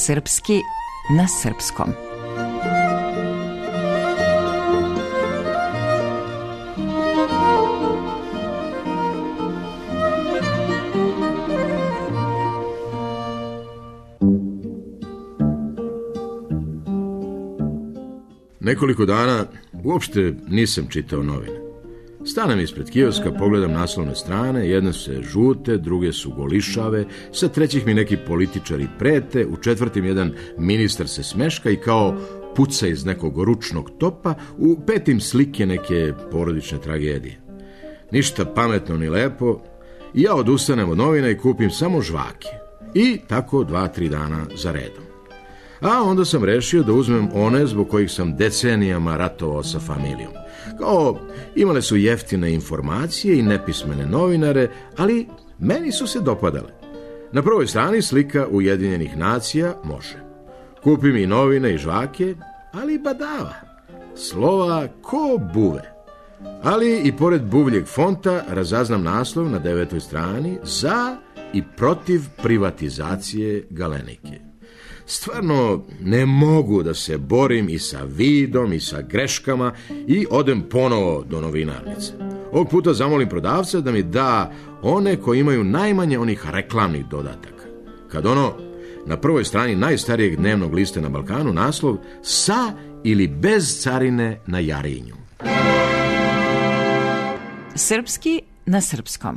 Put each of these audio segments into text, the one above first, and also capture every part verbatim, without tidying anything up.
Srpski na srpskom. Nekoliko dana uopšte nisam čitao novine. Stanem ispred kioska, pogledam naslovne strane, jedne su žute, druge su golišave, sa trećih mi neki političari prete, u četvrtim jedan ministar se smeška i kao puca iz nekog ručnog topa, u petim slike neke porodične tragedije. Ništa pametno ni lepo, i ja odustanem od novina i kupim samo žvake. I tako dva, tri dana za redom. A onda sam rešio da uzmem one zbog kojih sam decenijama ratovao sa familijom. Kao, imale su jeftine informacije i nepismene novinare, ali meni su se dopadale. Na prvoj strani slika Ujedinjenih nacija može. Kupim i novine i žvake, ali badava. Slova ko buve. Ali i pored buvljeg fonta razaznam naslov na devetoj strani za i protiv privatizacije Galenike. Stvarno ne mogu da se borim i sa vidom i sa greškama i odem ponovo do novinarnice. Ovog puta zamolim prodavca da mi da one koji imaju najmanje onih reklamnih dodataka. Kad ono na prvoj strani najstarijeg dnevnog lista na Balkanu naslov sa ili bez carine na Jarinju. Srpski na srpskom.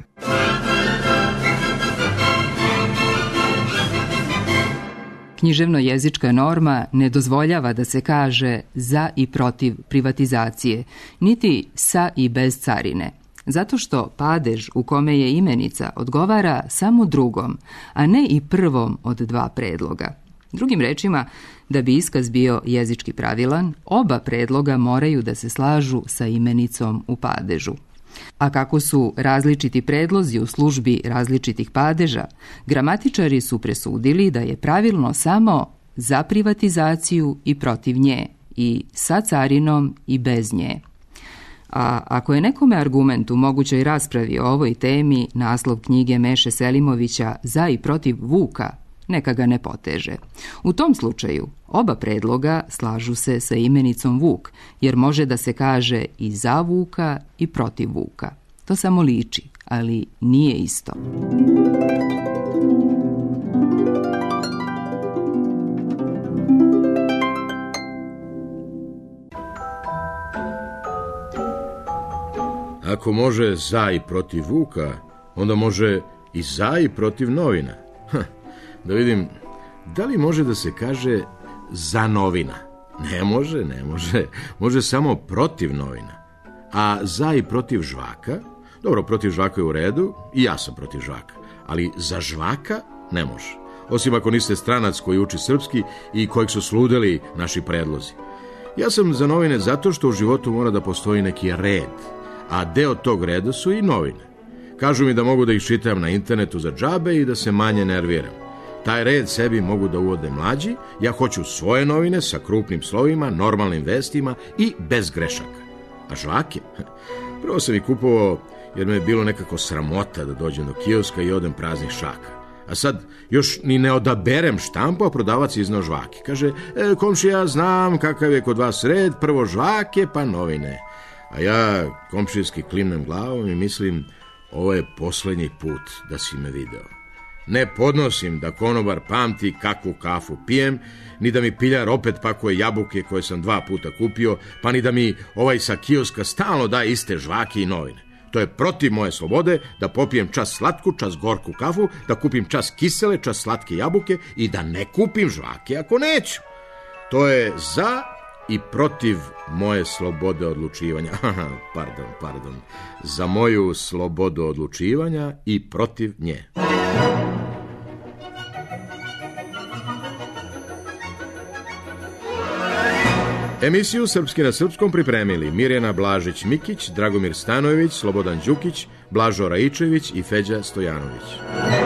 Književno-jezička norma ne dozvoljava da se kaže za i protiv privatizacije, niti sa i bez carine, zato što padež u kome je imenica odgovara samo drugom, a ne i prvom od dva predloga. Drugim rečima, da bi iskaz bio jezički pravilan, oba predloga moraju da se slažu sa imenicom u padežu. A kako su različiti predlozi u službi različitih padeža, gramatičari su presudili da je pravilno samo za privatizaciju i protiv nje, i sa carinom i bez nje. A ako je nekome argument u mogućoj raspravi o ovoj temi naslov knjige Meše Selimovića Za i protiv Vuka, neka ga ne poteže. U tom slučaju oba predloga slažu se sa imenicom Vuk, jer može da se kaže i za Vuka i protiv Vuka. To samo liči, ali nije isto. Ako može za i protiv Vuka, onda može i za i protiv novina. Ha. Da vidim, da li može da se kaže za novina? Ne može, ne može. Može samo protiv novina. A za i protiv žvaka? Dobro, protiv žvaka je u redu, i ja sam protiv žvaka. Ali za žvaka ne može. Osim ako niste stranac koji uči srpski i kojeg su sludeli naši predlozi. Ja sam za novine zato što u životu mora da postoji neki red. A deo tog reda su i novine. Kažu mi da mogu da ih čitam na internetu za džabe i da se manje nerviram. Taj red sebi mogu da uvode mlađi, ja hoću svoje novine sa krupnim slovima, normalnim vestima i bez grešaka. A žvake? Prvo sam ih kupovao jer me je bilo nekako sramota da dođem do kioska i odem praznih šaka. A sad još ni ne odaberem štampu, a prodavac iznao žvake. Kaže, e, komšija, znam kakav je kod vas red, prvo žvake pa novine. A ja komšijski klimnem glavom i mislim, ovo je poslednji put da si me video. Ne podnosim da konobar pamti kakvu kafu pijem, ni da mi piljar opet pakuje jabuke koje sam dva puta kupio, pa ni da mi ovaj sa kioska stalno daje iste žvake i novine. To je protiv moje slobode da popijem čas slatku, čas gorku kafu, da kupim čas kisele, čas slatke jabuke i da ne kupim žvake ako neću. To je za i protiv moje slobode odlučivanja. pardon, pardon. Za moju slobodu odlučivanja i protiv nje. Emisiju Srpski na srpskom pripremili Mirjana Blažić-Mikić, Dragomir Stanojević, Slobodan Đukić, Blažo Raičević i Feđa Stojanović.